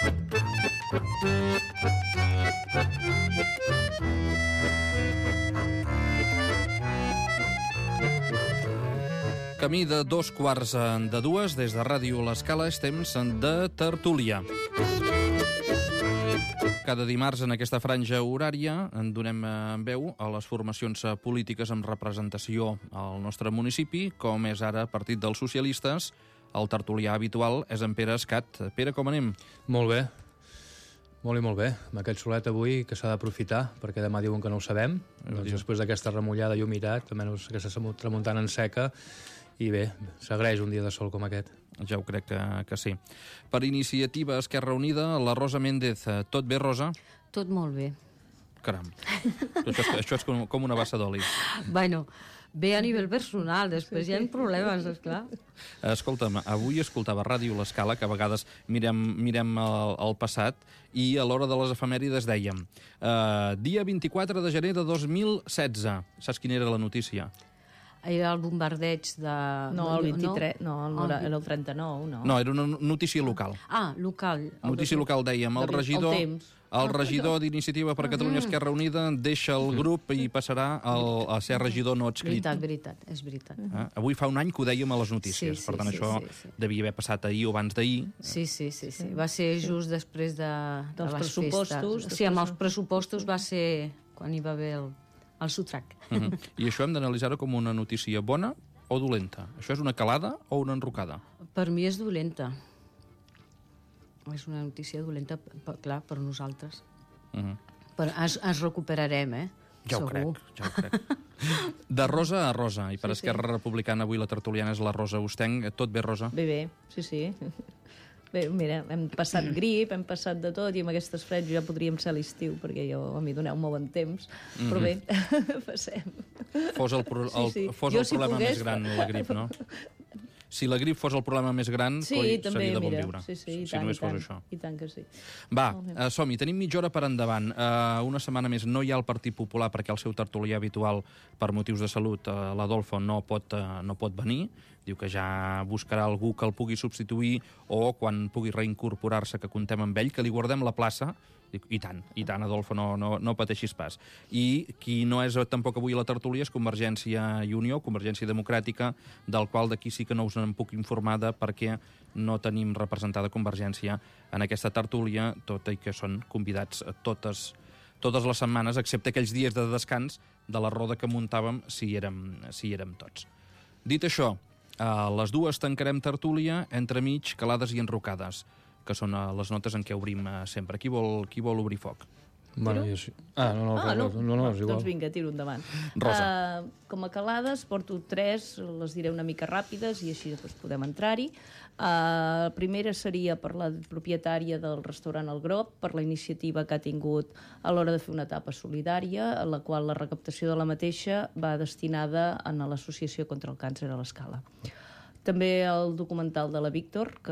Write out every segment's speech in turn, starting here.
Camí de 2:15 des de Ràdio L'Escala és temps de tertúlia. Cada dimarts en aquesta franja horària en donem veu a les formacions polítiques amb representació al nostre municipi, com és ara Partit dels Socialistes. El tertulià habitual és en Pere Escat. Pere, com anem? Molt bé. Molt i molt bé. Amb aquest solet avui que s'ha d'aprofitar, perquè demà diuen que no ho sabem. Doncs després d'aquesta remullada jo he mirat, almenys aquesta tramuntana en seca, i bé, s'agraeix un dia de sol com aquest. Ja ho crec que sí. Per iniciativa Esquerra Unida, la Rosa Méndez. Tot bé, Rosa? Tot molt bé. Caram, això és com una bassa d'oli. Bueno, bé a nivell personal, després hi ha problemes, esclar. Escolta'm, avui escoltava Ràdio L'Escala, que a vegades mirem el passat, i a l'hora de les efemèrides dèiem dia 24 de gener de 2016. Saps quina era la notícia? Era el bombardeig de... No, el 23, no, era el 39, no. No, era una notícia local. Ah, local. Notícia local, dèiem, el regidor d'Iniciativa per Catalunya Esquerra Unida deixa el grup i passarà a ser regidor no adscrit. Veritat, és veritat. Avui fa un any que ho dèiem a les notícies, per tant això devia haver passat ahir o abans d'ahir. Sí. Va ser just després de les pressupostos. Sí, amb els pressupostos va ser quan hi va haver el sotrac. I això hem d'analitzar-ho com una notícia bona o dolenta? Això és una calada o una enrocada? Per mi és dolenta. És una notícia dolenta, clar, per nosaltres. Però ens recuperarem, Ja ho crec. De rosa a rosa, i per Esquerra Republicana avui la tertuliana és la Rosa Ostenc. Tot bé, Rosa? Bé, sí. Bé, mira, hem passat grip, hem passat de tot, i amb aquestes freds ja podríem ser a l'estiu, perquè a mi doneu molt bon temps, però bé, passem. Fos el problema més gran, la grip, no? Si la grip fos el problema més gran, seria de bon viure. Sí, si només fos això. I tant que sí. Va, som-hi, tenim mitja hora per endavant. Una setmana més no hi ha el Partit Popular perquè el seu tertulià habitual, per motius de salut, l'Adolfo, no pot venir. Diu que ja buscarà algú que el pugui substituir o quan pugui reincorporar-se, que comptem amb ell, que li guardem la plaça. I tant, Adolfo, no pateixis pas. I qui no és tampoc avui a la tertúlia és Convergència i Unió, Convergència Democràtica, del qual d'aquí sí que no us en puc informar perquè no tenim representada Convergència en aquesta tertúlia, tot i que són convidats totes les setmanes, excepte aquells dies de descans de la roda que muntàvem si érem tots. Dit això, a les dues tancarem tertúlia, entremig calades i enrocades, que són les notes en què obrim sempre. Qui vol obrir foc? Bueno, jo sí. No, és igual. Doncs vinga, tiro endavant. Rosa. Com a calades, porto 3, les diré una mica ràpides i així doncs, podem entrar-hi. La primera seria per la propietària del restaurant El Groc, per la iniciativa que ha tingut a l'hora de fer una etapa solidària, en la qual la recaptació de la mateixa va destinada a l'Associació contra el Càncer a l'Escala. També el documental de la Víctor, que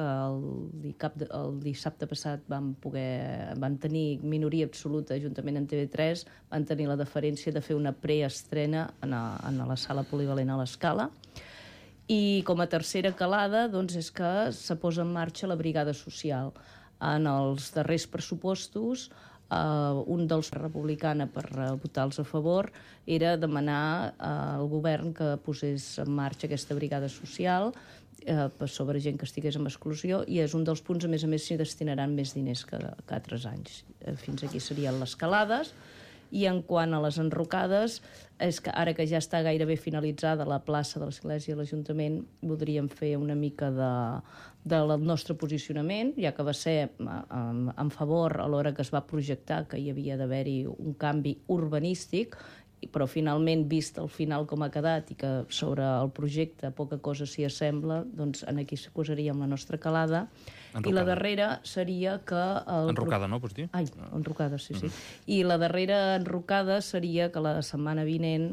el dissabte passat van tenir minoria absoluta juntament amb TV3, van tenir la deferència de fer una preestrena a la sala polivalent a l'Escala. I com a tercera calada doncs, és que se posa en marxa la brigada social. En els darrers pressupostos, un dels republicana per votar-los a favor era demanar al govern que posés en marxa aquesta brigada social sobre gent que estigués en exclusió, i és un dels punts, a més s'hi destinaran més diners que altres anys. Fins aquí serien les calades. I en quant a les enrocades, és que ara que ja està gairebé finalitzada la plaça de l'Església i l'Ajuntament, voldríem fer una mica del nostre posicionament, ja que va ser en favor a l'hora que es va projectar que hi havia d'haver-hi un canvi urbanístic, però finalment, vist el final com ha quedat i que sobre el projecte poca cosa s'hi assembla, doncs aquí posaríem la nostra calada. Enrocada. I la darrera seria que... Enrocada, no, pots dir? Ai, enrocada, sí. I la darrera enrocada seria que la setmana vinent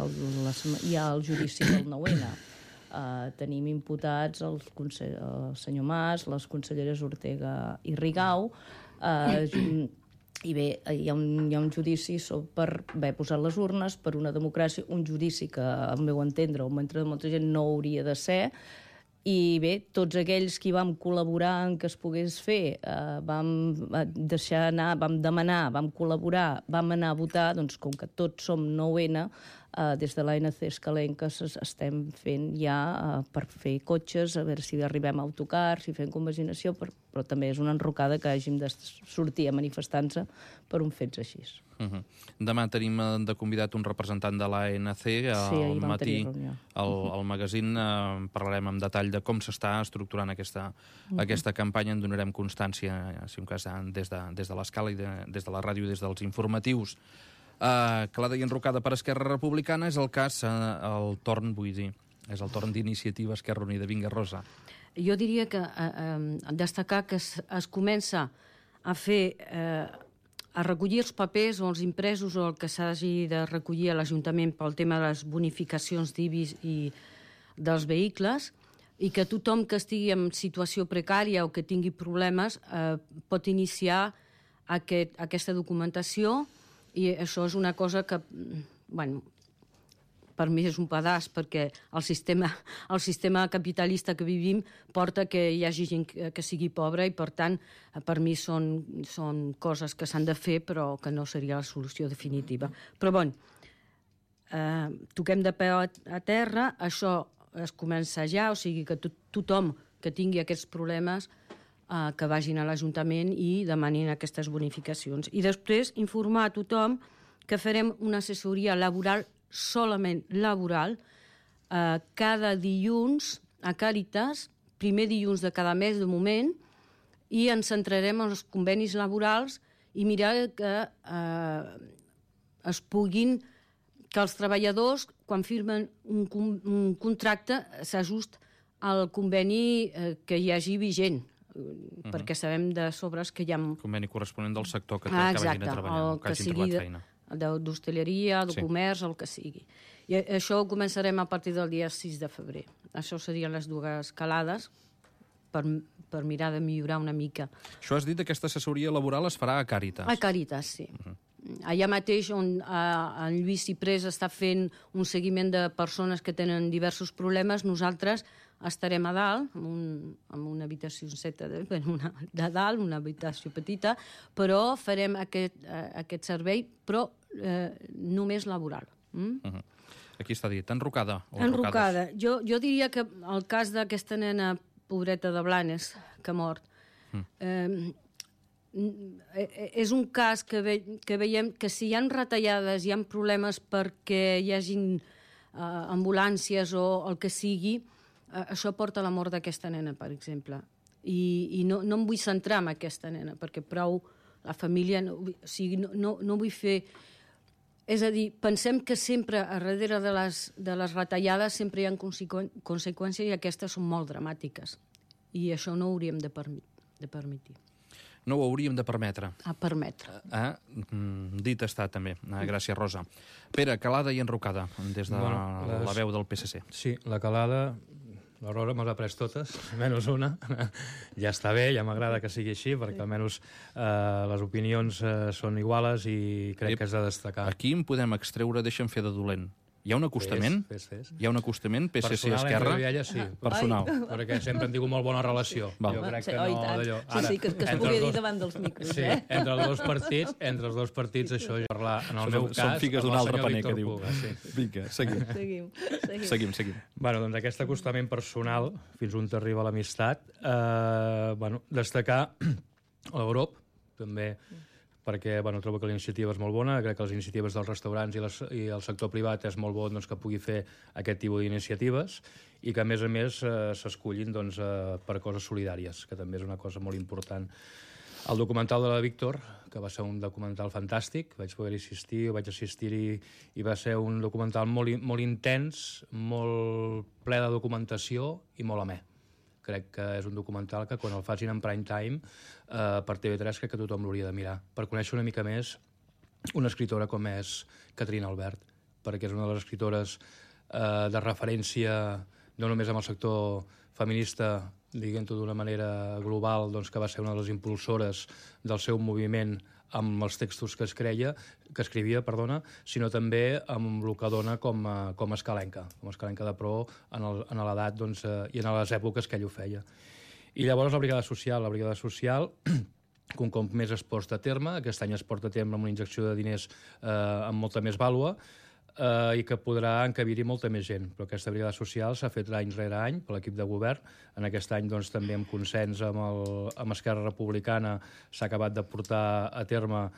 hi ha el judici del 9-N. Tenim imputats el senyor Mas, les conselleres Ortega i Rigau, i bé, hi ha un judici per haver posat les urnes, per una democràcia, un judici que, al meu entendre, o mentre molta gent no hauria de ser, I bé, tots aquells que vam col·laborar en que es pogués fer, vam deixar anar, vam demanar, vam col·laborar, vam anar a votar, doncs com que tots som 9N, des de l'ANC Escalenques estem fent ja per fer cotxes, a veure si arribem a autocars, si fem convaginació, però també és una enrocada que hàgim de sortir a manifestar-nos per un fets així. Demà tenim de convidat un representant de l'ANC. Al matí, al magazín, parlarem en detall de com s'està estructurant aquesta campanya. En donarem constància, si un cas, des de l'escala i des de la ràdio i des dels informatius. Calada i enrocada per Esquerra Republicana és el cas, el torn d'Iniciativa Esquerra Unida. Vinga, Rosa. Jo diria que destacar que es comença a fer... a recollir els papers o els impresos o el que s'hagi de recollir a l'Ajuntament pel tema de les bonificacions d'IBI i dels vehicles, i que tothom que estigui en situació precària o que tingui problemes pot iniciar aquesta documentació, i això és una cosa que, bueno, per mi és un pedaç, perquè el sistema capitalista que vivim porta que hi hagi gent que sigui pobra, i per tant, per mi són coses que s'han de fer, però que no seria la solució definitiva. Però bon, toquem de peu a terra, això es comença ja, o sigui que tothom que tingui aquests problemes que vagin a l'Ajuntament i demanin aquestes bonificacions. I després informar a tothom que farem una assessoria laboral, solament laboral, cada dilluns a Càritas, primer dilluns de cada mes de moment, i ens centrarem en els convenis laborals i mirar que que els treballadors, quan firmen un contracte, s'ajust al conveni que hi hagi vigent, perquè sabem de sobres que hi ha... Conveni corresponent del sector que vagin a treballar, que hagin trobat feina. D'hostaleria, de comerç, el que sigui. I això ho començarem a partir del dia 6 de febrer. Això serien les dues calades per mirar de millorar una mica. Això has dit, aquesta assessoria laboral es farà a Càritas. A Càritas, sí. Allà mateix on en Lluís Ciprés està fent un seguiment de persones que tenen diversos problemes, nosaltres estarem a dalt, amb una habitació de dalt, una habitació petita, però farem aquest servei, però només laboral. Aquí està dit, enrocada. Enrocada. Jo diria que el cas d'aquesta nena pobreta de Blanes, que ha mort, és un cas que veiem que si hi ha retallades, hi ha problemes perquè hi hagin ambulàncies o el que sigui, això porta a la mort d'aquesta nena, per exemple. I no em vull centrar en aquesta nena, perquè prou la família... O sigui, no vull fer... És a dir, pensem que sempre, a darrere de les retallades, sempre hi ha conseqüències, i aquestes són molt dramàtiques. I això no ho hauríem de permetre. No ho hauríem de permetre. Permetre. Dit està, també. Gràcies, Rosa. Pere, calada i enrocada, des de la veu del PSC. Sí, la calada... L'Aurora me l'ha pres totes, menys una. Ja està bé, ja m'agrada que sigui així, perquè almenys les opinions són iguales i crec que és de destacar. Aquí en podem extreure, deixa'm fer de dolent. Hi ha un acostament? Fes. Hi ha un acostament PSC-Esquerra? Personal entre ella, sí. Personal. Perquè sempre han tingut molt bona relació. Jo crec que no d'allò. Sí, que es pugui dir davant dels micros, sí, entre els dos partits, això ja parlar, en el meu cas, són figues d'un altre paner, que diu. Vinga, seguim. Bueno, doncs aquest acostament personal, fins on t'arriba l'amistat, destacar l'Europe, també, perquè trobo que la iniciativa és molt bona, crec que les iniciatives dels restaurants i el sector privat és molt bo que pugui fer aquest tipus d'iniciatives, i que, a més, s'escullin per coses solidàries, que també és una cosa molt important. El documental de la Víctor, que va ser un documental fantàstic, vaig assistir-hi, i va ser un documental molt intens, molt ple de documentació i molt amè. Crec que és un documental que quan el facin en prime time per TV3 crec que tothom l'hauria de mirar, per conèixer una mica més una escritora com és Caterina Albert, perquè és una de les escritores de referència no només amb el sector feminista diguem-ho d'una manera global, doncs, que va ser una de les impulsores del seu moviment amb els textos que escrivia, sinó també amb el que dona com Escalenca de Pro en l'edat, doncs, i en les èpoques que ell ho feia. I llavors la Brigada Social, que un cop més es porta a terme, aquest any es porta a terme amb una injecció de diners amb molta més vàlua, i que podrà encabir-hi molta més gent. Però aquesta Brigada Social s'ha fet any rere any per l'equip de govern. En aquest any, doncs, també amb consens amb Esquerra Republicana s'ha acabat de portar a terme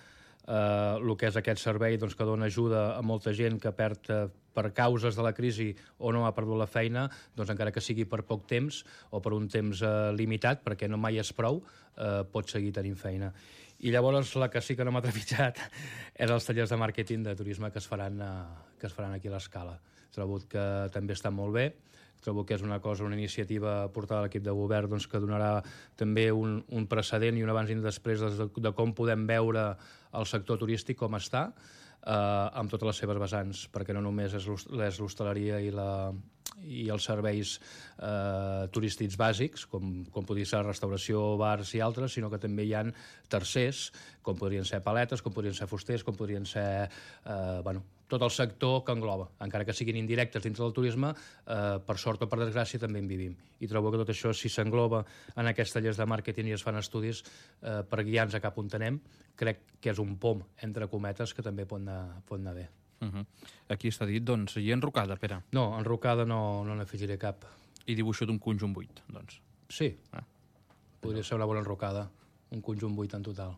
el que és aquest servei, doncs, que dona ajuda a molta gent que perd per causes de la crisi o no ha perdut la feina, doncs, encara que sigui per poc temps o per un temps limitat, perquè no mai és prou, pot seguir tenint feina. I llavors la que sí que no m'ha trepitjat és els tallers de màrqueting de turisme que es faran aquí a l'Escala. Trobo que també està molt bé, trobo que és una iniciativa portada a l'equip de govern, doncs, que donarà també un precedent i un abans i un després de com podem veure el sector turístic com està, amb totes les seves vessants, perquè no només és l'hostaleria i els serveis turístics bàsics, com podria ser restauració, bars i altres, sinó que també hi ha tercers, com podrien ser paletes, com podrien ser fusters, com podrien ser tot el sector que engloba. Encara que siguin indirectes dintre del turisme, per sort o per desgràcia també en vivim. I trobo que tot això, si s'engloba en aquests tallers de màrqueting i es fan estudis per guiar-nos a cap on anem, crec que és un pom, entre cometes, que també pot anar bé. Aquí està dit, doncs, i enrocada, Pere? No, enrocada no n'afegiré cap. I dibuixo d'un conjunt buit, doncs? Sí, podria ser una bona enrocada, un conjunt buit en total.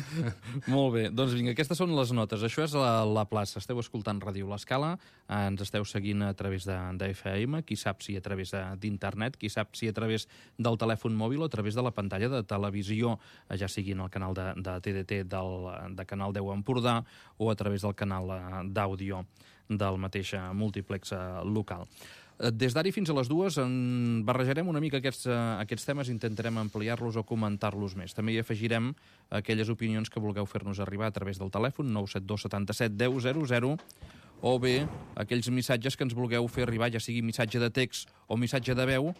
Molt bé, doncs vinga, aquestes són les notes. Això és la plaça, esteu escoltant Ràdio L'Escala, ens esteu seguint a través de FM, qui sap si a través d'internet, qui sap si a través del telèfon mòbil o a través de la pantalla de televisió, ja sigui en el canal de TDT de Canal 10 Empordà o a través del canal d'àudio del mateix múltiplex local. Des d'ara fins a les 2 barrejarem una mica aquests temes, intentarem ampliar-los o comentar-los més. També hi afegirem aquelles opinions que vulgueu fer-nos arribar a través del telèfon 972 77 10 00 o bé aquells missatges que ens vulgueu fer arribar, ja sigui missatge de text o missatge de veu,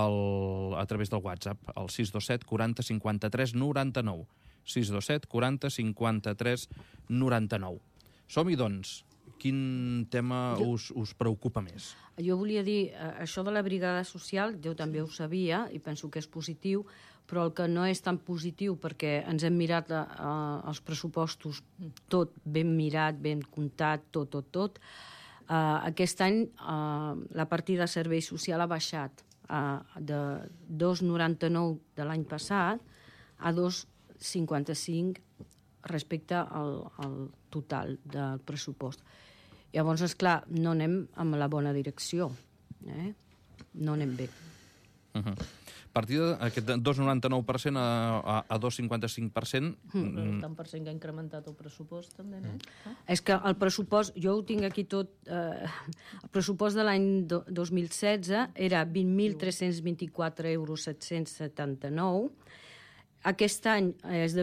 a través del WhatsApp, al 627 40 53 99. 627 40 53 99. Som-hi, doncs. Quin tema us preocupa més? Jo volia dir, això de la brigada social, jo també ho sabia i penso que és positiu, però el que no és tan positiu, perquè ens hem mirat els pressupostos tot ben mirat, ben comptat, tot. Aquest any la partida de servei social ha baixat de 2,99 de l'any passat a 2,55 respecte al total del pressupost. Llavors, esclar, no anem amb la bona direcció. No anem bé. Partida aquest 2,99% a 2,55%. El tant per cent que ha incrementat el pressupost, també, no? És que el pressupost, jo ho tinc aquí tot, el pressupost de l'any 2016 era 20.324 euros 779. Aquest any és de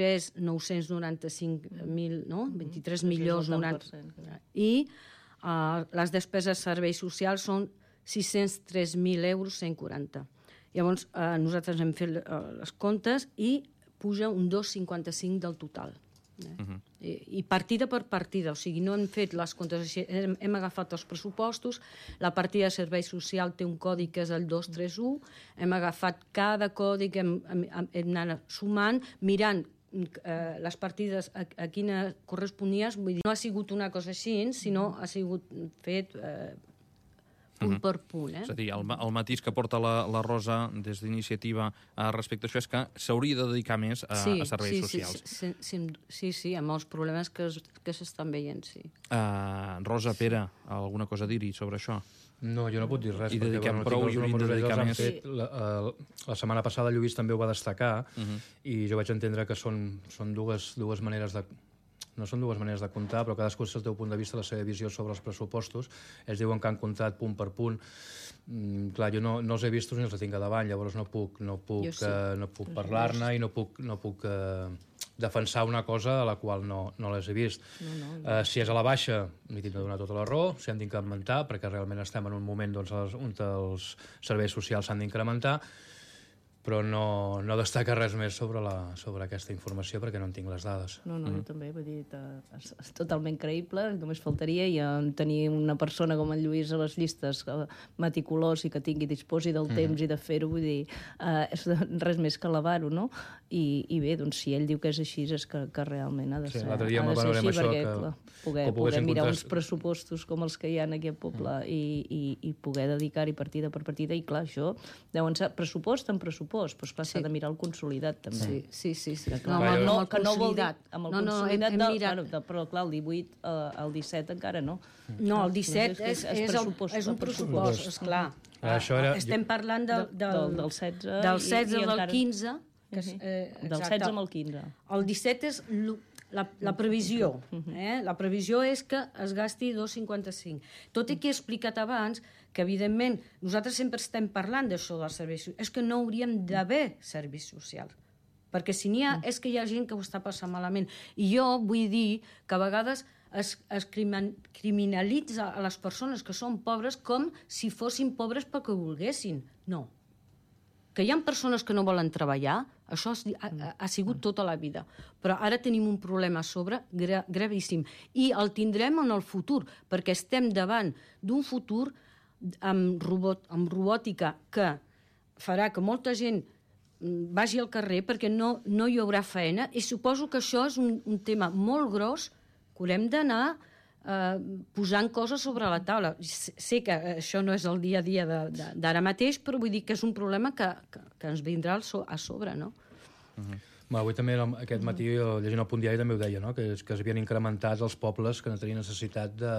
23.995.000, no? 23 milions 90. I les despeses de serveis socials són 603.000 euros 140. Llavors, nosaltres hem fet les comptes i puja un 2,55 del total. I partida per partida, o sigui, no hem fet les comptes així, hem agafat els pressupostos, la partida de servei social té un codi que és el 231, hem agafat cada codi que hem anat sumant, mirant les partides a quina corresponia, vull dir, no ha sigut una cosa així, sinó ha sigut fet punt per punt. És a dir, el matís que porta la Rosa des d'Iniciativa respecte a això és que s'hauria de dedicar més a serveis socials. Sí, amb els problemes que s'estan veient, sí. Rosa, Pere, alguna cosa a dir-hi sobre això? No, jo no puc dir res. I dediquem prou i hauríem de dedicar més. La setmana passada Lluís també ho va destacar i jo vaig entendre que són dues maneres de... No són dues maneres de comptar, però cadascú des del teu punt de vista la seva visió sobre els pressupostos. Ells diuen que han comptat punt per punt. Clar, jo no els he vist ni els tinc a davant, llavors no puc parlar-ne i no puc defensar una cosa a la qual no les he vist. Si és a la baixa, m'hi tinc de donar tota la raó, s'hi han d'incrementar, perquè realment estem en un moment on els serveis socials s'han d'incrementar. però no destaca res més sobre aquesta informació perquè no en tinc les dades. No, jo també, vull dir, és totalment creïble, només faltaria, i tenir una persona com en Lluís a les llistes meticulós i que disposi del temps i de fer-ho, vull dir, és res més que elevar-ho, no? I bé, doncs si ell diu que és així, és que realment ha de ser, l'altre dia així, això, perquè poder mirar uns pressupostos com els que hi ha aquí al poble i poder dedicar-hi partida per partida, i clar, això deuen ser pressupost en pressupost, però esclar, s'ha de mirar el consolidat també. Sí. No, el consolidat. Amb el consolidat, però clar, el 18, el 17 encara no. No, el 17 és un pressupost, esclar. Estem parlant del 16 del 16 al 15. Del 16 amb el 15. El 17 és la previsió. La previsió és que es gasti 2,55. Tot i que he explicat abans que, evidentment, nosaltres sempre estem parlant d'això dels serveis socials. És que no hauríem d'haver serveis socials. Perquè si n'hi ha, és que hi ha gent que ho està passant malament. I jo vull dir que a vegades es criminalitza a les persones que són pobres com si fossin pobres perquè ho volguessin. No. Que hi ha persones que no volen treballar, això ha sigut tota la vida. Però ara tenim un problema a sobre gravíssim. I el tindrem en el futur, perquè estem davant d'un futur amb robòtica que farà que molta gent vagi al carrer perquè no hi haurà feina, i suposo que això és un tema molt gros que haurem d'anar posant coses sobre la taula. Sé que això no és el dia a dia d'ara mateix, però vull dir que és un problema que ens vindrà a sobre, no? Avui també, aquest matí, llegint el Punt Diari també ho deia, no? que s'havien incrementat els pobles que no tenien necessitat de...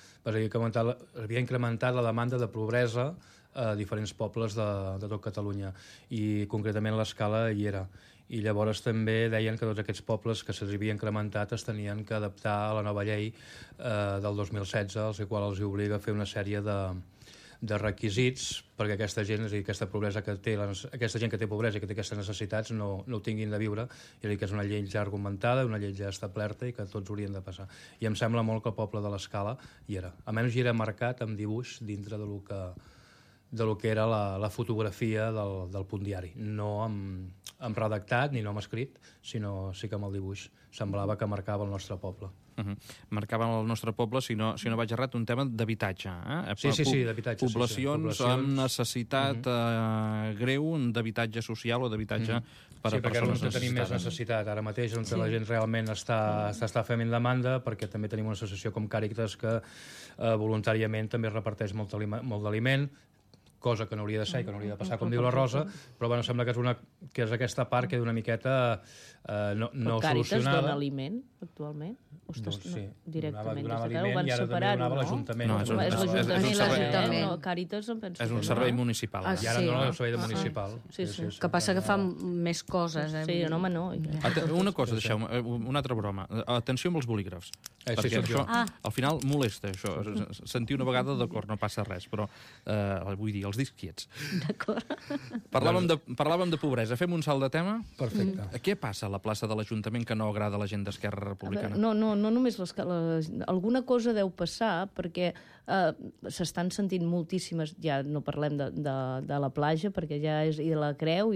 Havia incrementat la demanda de pobresa a diferents pobles de tot Catalunya, i concretament l'Escala hi era. I llavors també deien que tots aquests pobles que se'ls havia incrementat es tenien que adaptar a la nova llei del 2016, als quals els obliga a fer una sèrie de requisits perquè aquesta gent, és a dir, aquesta pobresa que té, aquesta gent que té pobresa i que té aquestes necessitats no ho tinguin de viure. És a dir, que és una llei ja argumentada, una llei ja establerta i que tots haurien de passar. I em sembla molt que el poble de l'Escala hi era. Almenys hi era marcat amb dibuix dintre de lo que era la fotografia del Punt Diari. No amb redactat ni no amb escrit, sinó sí que amb el dibuix. Semblava que marcava el nostre poble. Marcaven el nostre poble, si no vaig errat, un tema d'habitatge. Sí, d'habitatge. Poblacions amb necessitat greu d'habitatge social o d'habitatge per a persones necessitades. Sí, perquè és on tenim més necessitat. Ara mateix on la gent realment està fent demanda, perquè també tenim una associació com Càritas que voluntàriament també reparteix molt d'aliment, cosa que no hauria de ser i que no hauria de passar, com diu la Rosa, però bueno, sembla que és aquesta part que d'una miqueta no solucionada. Càritas dona aliment, actualment? Doncs sí, directament donava aliment i ara també donava l'Ajuntament. No, és l'Ajuntament. Càritas em penso. És un servei municipal. I ara no, és un servei municipal. Que passa que fa més coses. Sí, no, home, no. Una cosa, deixeu-me, una altra broma. Atenció amb els bolígrafs. Perquè això, al final, molesta, això. Sentir una vegada, d'acord, no passa res, però vull dir, els discs quiets. D'acord. Parlàvem de pobresa. Fem un salt de tema? Perfecte. Què passa a la plaça de l'Ajuntament que no agrada a la gent d'Esquerra Republicana? No només alguna cosa deu passar, perquè s'estan sentint moltíssimes, ja no parlem de la platja, perquè ja és i de la Creu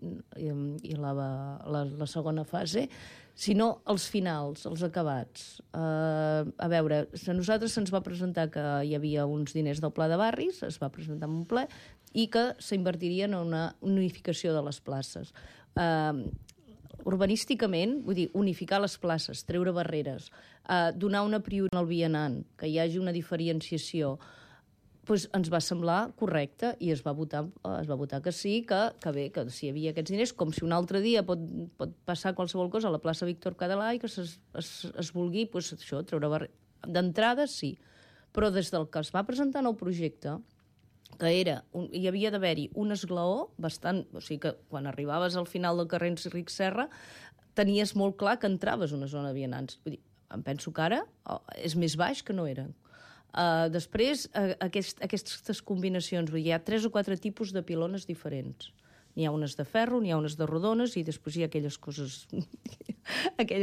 i la segona fase, sinó els finals, els acabats. A veure, a nosaltres se'ns va presentar que hi havia uns diners del Pla de Barris, es va presentar en un ple, i que s'invertirien en una unificació de les places. Urbanísticament, vull dir, unificar les places, treure barreres, donar una prioritat al vianant, que hi hagi una diferenciació, doncs ens va semblar correcte i es va votar que sí, que bé, que si hi havia aquests diners, com si un altre dia pot passar qualsevol cosa a la plaça Víctor Cadalà i que es vulgui, doncs això, treure barreres. D'entrada sí, però des del que es va presentar en el projecte, que hi havia d'haver-hi un esglaó bastant... O sigui que quan arribaves al final del carrer Enric Serra tenies molt clar que entraves a una zona de vianants. Vull dir, em penso que ara és més baix que no era. Després, aquestes combinacions, hi ha 3 o 4 tipus de pilones diferents. N'hi ha unes de ferro, n'hi ha unes de rodones i després hi ha aquelles coses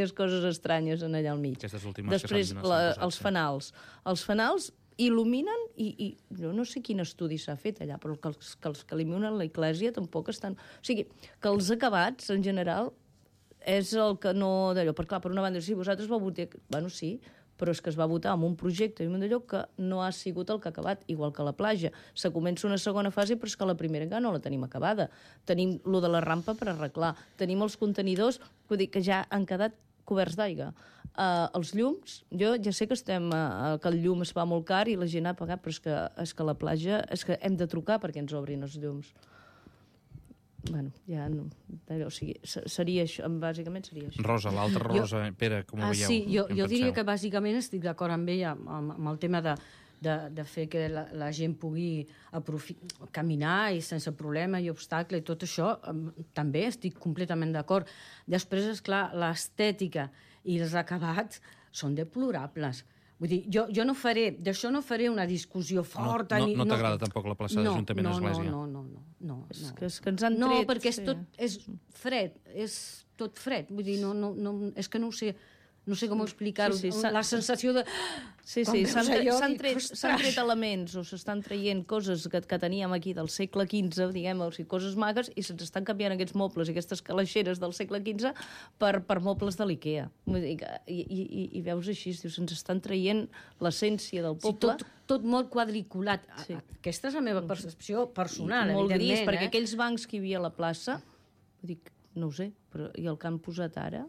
estranyes en allà al mig. Aquestes últimes després, els fanals. Els fanals il·luminen i jo no sé quin estudi s'ha fet allà, però que els que eliminen la Iglésia tampoc estan... O sigui, que els acabats, en general, és el que no... d'allò. Perquè, clar, per una banda, sí, vosaltres vau votar... Bueno, sí, però és que es va votar amb un projecte i un d'allò que no ha sigut el que ha acabat, igual que la platja. Se comença una segona fase, però és que la primera encara no la tenim acabada. Tenim lo de la rampa per arreglar. Tenim els contenidors, vull dir, que ja han quedat coberts d'aigua. Els llums, jo ja sé que que el llum es fa molt car i la gent ha pagat, però és que la platja... És que hem de trucar perquè ens obrin els llums. Bueno, ja no... O sigui, seria això, bàsicament seria això. Rosa, l'altra Rosa, Pere, com ho veieu? Sí, jo diria que bàsicament estic d'acord amb ella, amb el tema de fer que la gent pugui caminar i sense problema i obstacle i tot això, també estic completament d'acord. Després, esclar, l'estètica i els acabats són deplorables. Vull dir, jo no faré, d'això no faré una discussió forta. No t'agrada tampoc la plaça d'Ajuntament Església? No. És que ens han tret... No, perquè és fred, és tot fred. Vull dir, és que no ho sé. No sé com explicar-ho. La sensació de... Sí, s'han tret elements o s'estan traient coses que teníem aquí del segle XV, diguem, o sigui, coses magues, i se'ns estan canviant aquests mobles i aquestes calaixeres del segle XV per mobles de l'IKEA. I veus així, se'ns estan traient l'essència del poble. Sí, tot molt quadriculat. Sí. Aquesta és la meva percepció personal, molt evidentment. Gris, perquè aquells bancs que hi havia a la plaça, dic, no ho sé, però i el que han posat ara...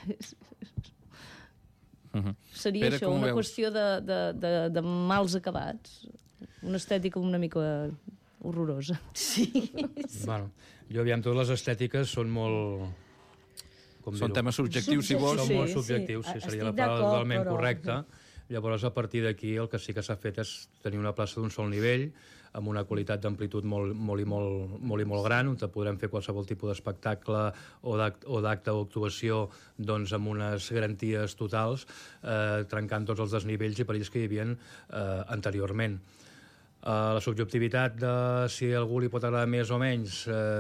Seria Pere, això, una qüestió de mals acabats, una estètica una mica horrorosa. Sí. Bueno, jo aviam, totes les estètiques són molt... Són temes subjectius, si vols. Són molt subjectius, sí, seria la paraula totalment correcta. Llavors, a partir d'aquí, el que sí que s'ha fet és tenir una plaça d'un sol nivell, amb una qualitat d'amplitud molt gran, on podrem fer qualsevol tipus d'espectacle o d'acte o actuació doncs, amb unes garanties totals, trencant tots els desnivells i perills que hi havia anteriorment. La subjectivitat de si a algú li pot agradar més o menys,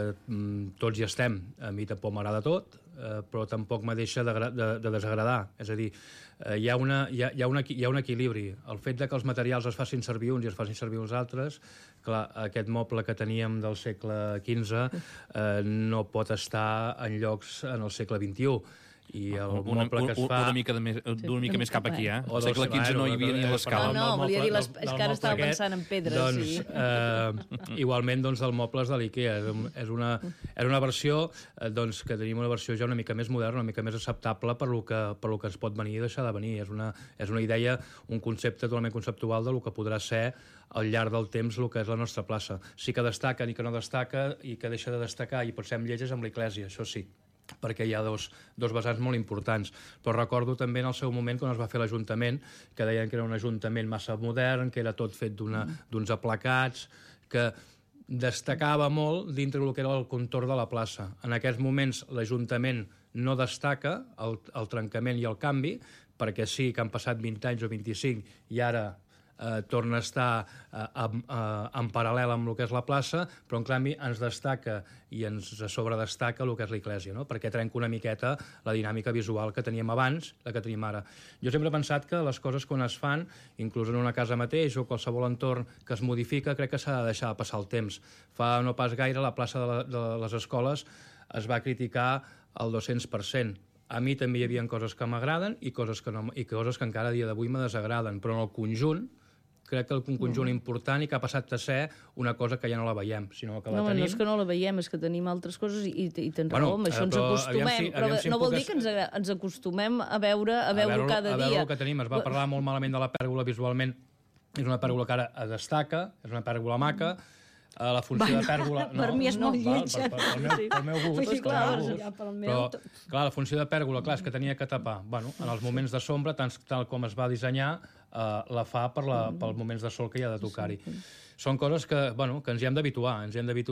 tots hi estem. A mi tampoc m'agrada tot, però tampoc me deixa de desagradar. És a dir, hi ha un equilibri. El fet de que els materials es facin servir uns i es facin servir uns altres, clar, aquest moble que teníem del segle XV no pot estar en llocs en el segle XXI. I el moble que es fa... Una mica més cap aquí, eh? Al segle XV no hi havia ni l'escala. No, volia dir, és que ara estava pensant en pedres, sí. Igualment, doncs, el moble és de l'IKEA. És una versió, doncs, que tenim una versió ja una mica més moderna, una mica més acceptable per lo que ens pot venir i deixar de venir. És una idea, un concepte totalment conceptual de lo que podrà ser al llarg del temps el que és la nostra plaça. Sí que destaca i que no destaca, i que deixa de destacar, i pot ser amb lletges amb l'Església, això sí, perquè hi ha dos vessants molt importants. Però recordo també en el seu moment quan es va fer l'Ajuntament, que deien que era un ajuntament massa modern, que era tot fet d'uns aplacats, que destacava molt dintre del que era el contorn de la plaça. En aquests moments l'Ajuntament no destaca el trencament i el canvi, perquè sí que han passat 20 anys o 25 i ara torna a estar en paral·lel amb el que és la plaça, però en canvi ens destaca i ens sobredestaca el que és l'Església, no? Perquè trenca una miqueta la dinàmica visual que teníem abans, la que tenim ara. Jo sempre he pensat que les coses quan es fan, inclús en una casa mateix o qualsevol entorn que es modifica, crec que s'ha de deixar passar el temps. Fa no pas gaire la plaça de les escoles es va criticar al 200%. A mi també hi havia coses que m'agraden i coses que encara a dia d'avui me desagraden, però en el conjunt crec que un conjunt important i que ha passat a ser una cosa que ja no la veiem, sinó que la tenim... No és que no la veiem, és que tenim altres coses i tens raó, amb això ens acostumem, però no vol dir que ens acostumem a veure cada dia. A veure el que tenim. Es va parlar molt malament de la pèrgola visualment, és una pèrgola que ara destaca, és una pèrgola maca, la funció de pèrgola... Per mi és molt lletja. Pel meu gust. Però, clar, la funció de pèrgola, clar, és que tenia que tapar. Bueno, en els moments de sombra, tal com es va dissenyar, la fa pels moments de sol que hi ha de tocar-hi. Són coses que ens hi hem d'habituar,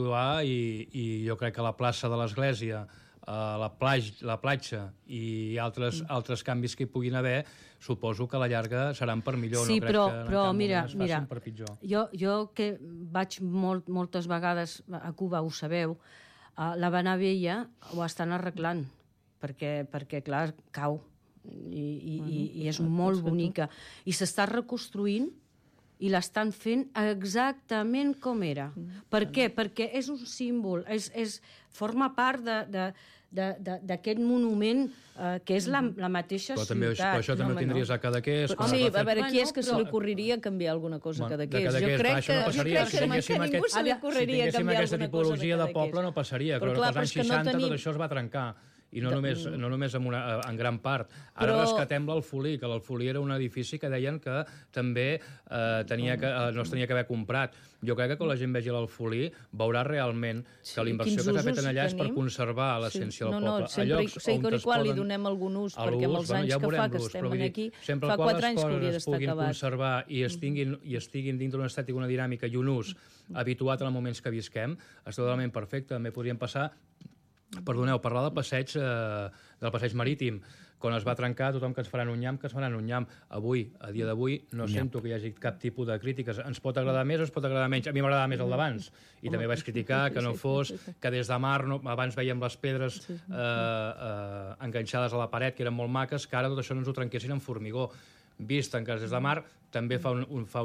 i jo crec que la plaça de l'Església, la platja i altres canvis que hi puguin haver, suposo que a la llarga seran per millor. Sí, no crec que però mira, per pitjor. Jo que vaig moltes vegades a Cuba, ho sabeu, l'Havana Vella ho estan arreglant, perquè clar, cau i és molt bonica. I s'està reconstruint i l'estan fent exactament com era. Per què? Perquè és un símbol, forma part d'aquest monument que és la mateixa però també, ciutat. Però això també tindries a Cadaqués. Sí, a veure, aquí és que se li ocorreria canviar alguna cosa a Cadaqués. Jo crec que a ningú se li ocorreria canviar alguna cosa a Cadaqués. Si tinguéssim aquesta tipologia de poble no passaria, però als anys 60 tot això es va trencar. I no només en gran part. Ara rescatem l'Alfolí, que l'Alfolí era un edifici que deien que també no es tenia que haver comprat. Jo crec que quan la gent vegi l'Alfolí veurà realment que la inversió que s'ha fet allà és per conservar l'essència del poble. Sempre i quan li donem algun ús, perquè amb els anys que fa que estem aquí, fa 4 anys que hauria d'estar acabat. Sempre quan les coses es puguin conservar i estiguin dintre d'una estètica, una dinàmica i un ús habituat en els moments que visquem, és totalment perfecte. També podríem passar parlar del passeig marítim. Quan es va trencar, tothom que ens faran un nyam, Avui, a dia d'avui, no sento que hi hagi cap tipus de crítiques. Ens pot agradar més o ens pot agradar menys. A mi m'agradava més el d'abans. I també vaig criticar que no fos, que des de mar, abans veiem les pedres enganxades a la paret, que eren molt maques, que ara tot això no ens ho trenquessin en formigó. Vist en cas des de mar, també fa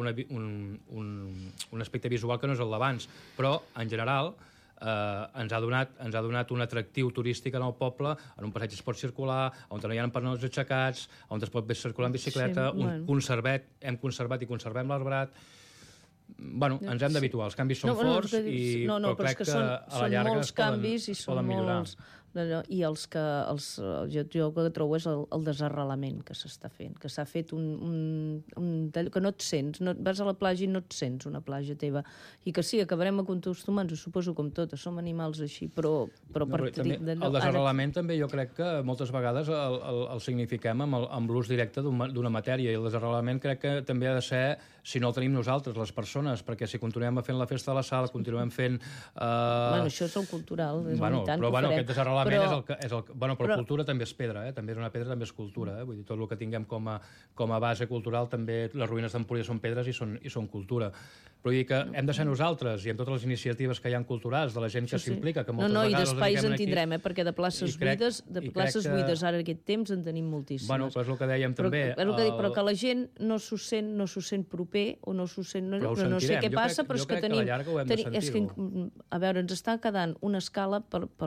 un aspecte visual que no és el d'abans. Però, en general, ens ha donat un atractiu turístic en el poble, en un passeig es pot circular, on no hi ha panots aixecats, on es pot circular en bicicleta, hem conservat i conservem l'arbrat. Bueno, ens hem d'habituar, els canvis són forts, però crec que a la llarga es poden millorar. I jo el que trobo és el desarrelament que s'està fent, que s'ha fet que no et sents, vas a la platja i no et sents una platja teva, i que sí, acabarem acostumant-nos, suposo com tot, som animals així, però el desarrelament també jo crec que moltes vegades el signifiquem amb l'ús directe d'una matèria, i el desarrelament crec que també ha de ser, si no el tenim nosaltres, les persones, perquè si continuem fent la festa de la sal, continuem fent... Això és el cultural, és veritat que ho farem. Aquest desarrelament és el... Però cultura també és pedra, també és una pedra, també és cultura. Vull dir, tot el que tinguem com a base cultural, també les ruïnes d'Empúries són pedres i són cultura. Però vull dir que hem de ser nosaltres, i amb totes les iniciatives que hi ha culturals, de la gent que s'implica, que moltes vegades... I d'espais en tindrem, perquè de places buides ara aquest temps en tenim moltíssimes. Bueno, però és el que dèiem també... Però que la gent no s'ho sent proper, o no s'ho sent... No sé què passa, però és que tenim... Jo crec que a la llarga ho hem de sentir-ho. A veure, ens està quedant una escala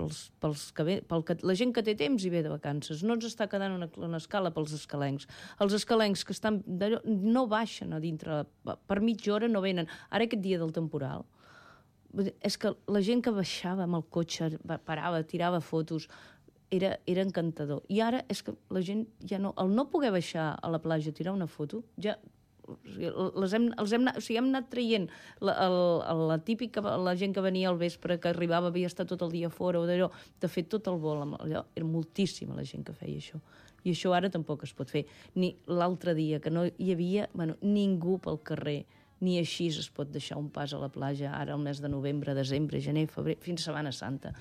la gent que té temps i ve de vacances. No ens està quedant una escala pels escalencs. Els escalencs que estan no baixen a dintre, per mitja hora no venen. Ara aquest dia del temporal, és que la gent que baixava amb el cotxe, parava, tirava fotos, era encantador. I ara és que la gent ja no... El no poder baixar a la platja a tirar una foto, ja... hem anat traient la típica, la gent que venia al vespre, que arribava, havia estat tot el dia fora, o d'allò, de fer tot el vol, allò, era moltíssima la gent que feia això. I això ara tampoc es pot fer. Ni l'altre dia, que no hi havia ningú pel carrer, ni així es pot deixar un pas a la platja ara al mes de novembre, desembre, gener, febrer, fins a Setmana Santa.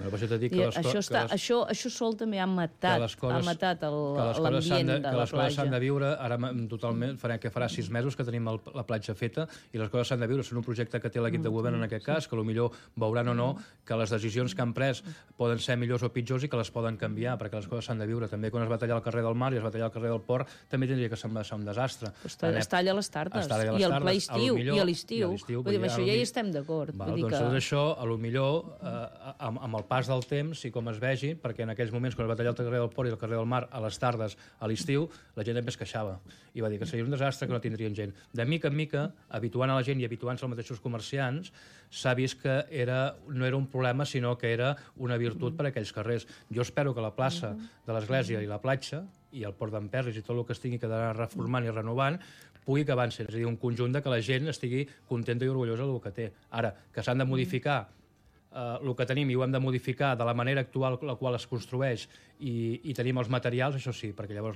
Això sol també ha matat l'ambient de la platja. Que les coses s'han de viure, ara totalment, farà 6 mesos que tenim la platja feta, i les coses s'han de viure. Són un projecte que té l'equip de govern en aquest cas, que potser veuran o no que les decisions que han pres poden ser millors o pitjors i que les poden canviar, perquè les coses s'han de viure. També quan es va tallar el carrer del Mar i es va tallar el carrer del Port, també tindria que ser un desastre. Es talla a les tardes, i el ple estiu, i a l'estiu. Vull dir, amb això ja hi estem d'acord. Doncs tot això, potser, amb el pas del temps, i com es vegi, perquè en aquells moments, quan es va tallar el carrer del Port i el carrer del Mar a les tardes, a l'estiu, la gent també es queixava. I va dir que seria un desastre, que no tindrien gent. De mica en mica, habituant a la gent i habituant-se als mateixos comerciants, s'ha vist que no era un problema, sinó que era una virtut per a aquells carrers. Jo espero que la plaça de l'Església i la platja, i el Port d'en Perris i tot el que es tingui que anar reformant i renovant, pugui que avancin. És a dir, un conjunt de que la gent estigui contenta i orgullosa del que té. Ara, que s'han de modificar el que tenim i ho hem de modificar de la manera actual la qual es construeix i tenim els materials, això sí, perquè llavors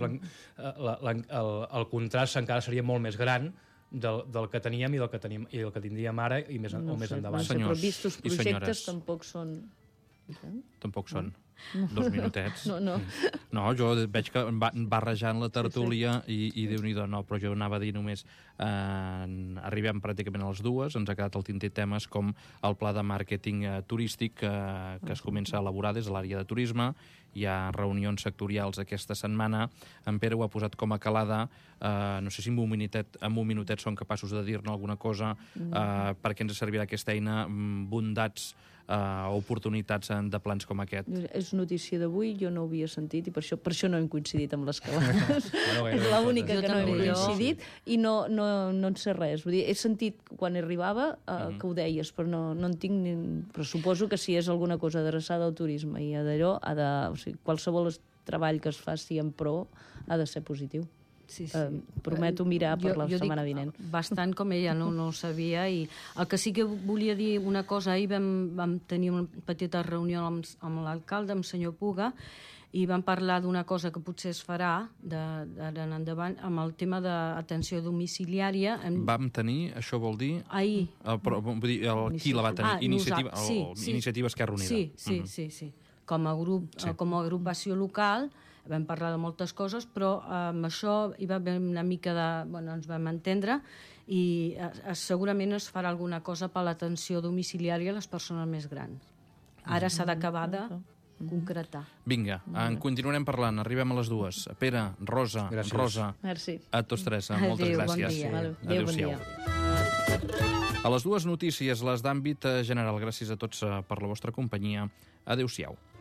el contrast encara seria molt més gran del que teníem i del que tindríem ara i més endavant. Però vistos projectes tampoc són... Tampoc són. 2 minutets. No. No, jo veig que va barrejant la tertúlia i Déu-n'hi-do, no, però jo anava a dir només arribem pràcticament a les 2, ens ha quedat al tinter temes com el pla de màrqueting turístic que es comença a elaborar des de l'àrea de turisme. Hi ha reunions sectorials aquesta setmana. En Pere ho ha posat com a calada. No sé si en un minutet són capaços de dir-ne alguna cosa, per què ens servirà aquesta eina, bondats o oportunitats de plans com aquest. És notícia d'avui, jo no ho havia sentit i per això no hem coincidit amb les calades. És l'única que no hem coincidit i no en sé res. Vull dir, he sentit quan arribava que ho deies, però no en tinc ni... Però suposo que si és alguna cosa adreçada al turisme i a d'allò, o sigui, qualsevol treball que es faci en pro ha de ser positiu. Sí. Prometo mirar per la setmana vinent. Bastant com ella, no ho sabia. I el que sí que volia dir una cosa, ahir vam tenir una petita reunió amb l'alcalde, amb el senyor Puga, i vam parlar d'una cosa que potser es farà d'ara en endavant amb el tema d'atenció domiciliària. Vam tenir, això vol dir... Ahir. Vull dir, qui la va tenir? Iniciativa Esquerra Unida. Sí. Com a agrupació local vam parlar de moltes coses, però amb això hi va haver una mica de... ens vam entendre i segurament es farà alguna cosa per l'atenció domiciliària a les persones més grans. Ara s'ha d'acabar de concretar. Vinga, en continuarem parlant. Arribem a les 2. Pere, Rosa, Merci. A tots tres, moltes gràcies. Adéu-siau. A les 2 notícies, les d'àmbit general. Gràcies a tots per la vostra companyia. Adéu-siau.